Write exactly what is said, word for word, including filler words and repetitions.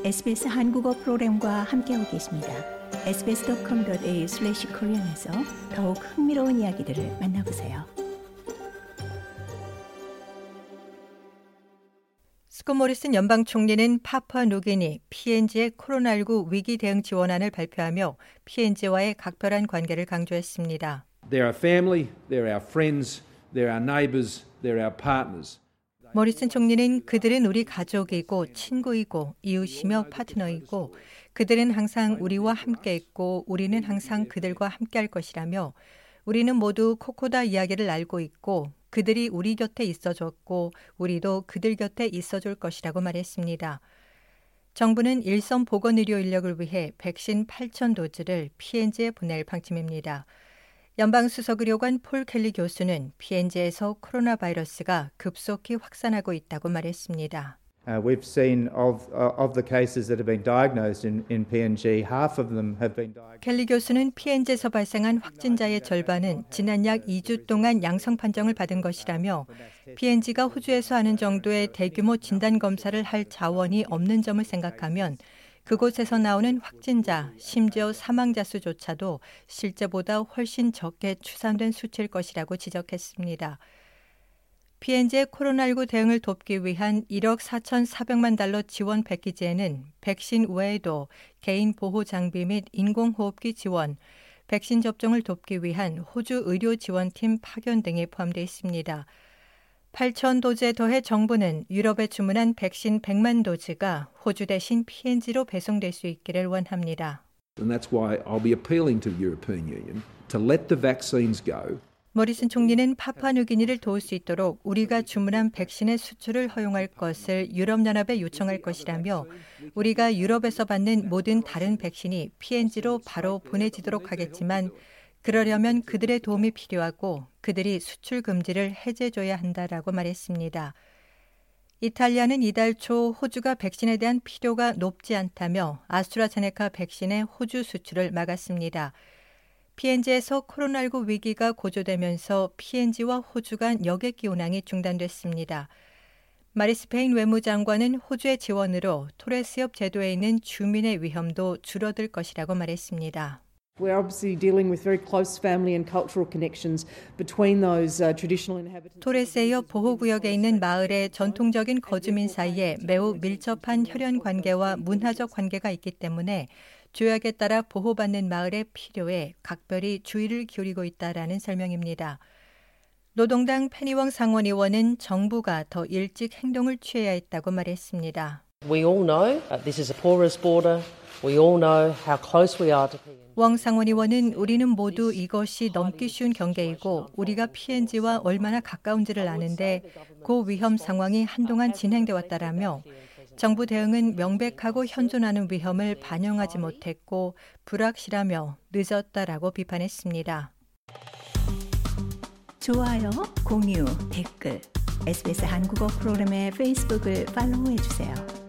에스비에스 한국어 프로그램과 함께하고 계십니다. 에스비에스 닷컴 닷 에이유 슬래시 코리안에서 더욱 흥미로운 이야기들을 만나보세요. 스콧 모리슨 연방 총리는 파푸아뉴기니 피엔지의 코로나십구 위기 대응 지원안을 발표하며 피엔지와의 각별한 관계를 강조했습니다. They're our family, they're our friends, they're our neighbours, they're our partners. 모리슨 총리는 그들은 우리 가족이고 친구이고 이웃이며 파트너이고 그들은 항상 우리와 함께 있고 우리는 항상 그들과 함께 할 것이라며 우리는 모두 코코다 이야기를 알고 있고 그들이 우리 곁에 있어줬고 우리도 그들 곁에 있어줄 것이라고 말했습니다. 정부는 일선 보건의료 인력을 위해 백신 팔천 도즈를 피엔지에 보낼 방침입니다. 연방수석의료관 폴 켈리 교수는 피엔지에서 코로나 바이러스가 급속히 확산하고 있다고 말했습니다. Uh, we've seen of uh, of the cases that have been diagnosed in, in 피엔지, half of them have been diagnosed. 켈리 교수는 피엔지에서 발생한 확진자의 절반은 지난 약 이 주 동안 양성 판정을 받은 것이라며 피엔지가 호주에서 하는 정도의 대규모 진단 검사를 할 자원이 없는 점을 생각하면 그곳에서 나오는 확진자, 심지어 사망자 수조차도 실제보다 훨씬 적게 추산된 수치일 것이라고 지적했습니다. 피엔지의 코로나십구 대응을 돕기 위한 일억 사천사백만 달러 지원 패키지에는 백신 외에도 개인 보호 장비 및 인공호흡기 지원, 백신 접종을 돕기 위한 호주 의료 지원팀 파견 등이 포함되어 있습니다. 팔천 도즈에 더해 정부는 유럽에 주문한 백신 백만 도즈가 호주 대신 피엔지로 배송될 수 있기를 원합니다. And that's why I'll be appealing to the European Union to let the vaccines go. 모리슨 총리는 파푸아뉴기니를 도울 수 있도록 우리가 주문한 백신의 수출을 허용할 것을 유럽연합에 요청할 것이라며 우리가 유럽에서 받는 모든 다른 백신이 피엔지로 바로 보내지도록 하겠지만 그러려면 그들의 도움이 필요하고 그들이 수출 금지를 해제해줘야 한다라고 말했습니다. 이탈리아는 이달 초 호주가 백신에 대한 필요가 높지 않다며 아스트라제네카 백신의 호주 수출을 막았습니다. 피엔지에서 코로나십구 위기가 고조되면서 피엔지와 호주 간 여객기 운항이 중단됐습니다. 마리스 페인 외무장관은 호주의 지원으로 토레스협 제도에 있는 주민의 위험도 줄어들 것이라고 말했습니다. We're obviously dealing with very close family and cultural connections between those uh, traditional inhabitants. 토레스협 보호구역에 있는 마을의 전통적인 거주민 사이에 매우 밀접한 혈연 관계와 문화적 관계가 있기 때문에 조약에 따라 보호받는 마을의 필요에 각별히 주의를 기울이고 있다라는 설명입니다. 노동당 페니웡 상원의원은 정부가 더 일찍 행동을 취해야 했다고 말했습니다. We all know this is a porous border. We all know how close we are to 피엔지. 웡 상원의원은 우리는 모두 이것이 넘기 쉬운 경계이고 우리가 피엔지와 얼마나 가까운지를 아는데 그 위험 상황이 한동안 진행돼 왔다라며 정부 대응은 명백하고 현존하는 위험을 반영하지 못했고 불확실하며 늦었다라고 비판했습니다. 좋아요, 공유, 댓글, 에스비에스 한국어 프로그램의 페이스북을 팔로우해주세요.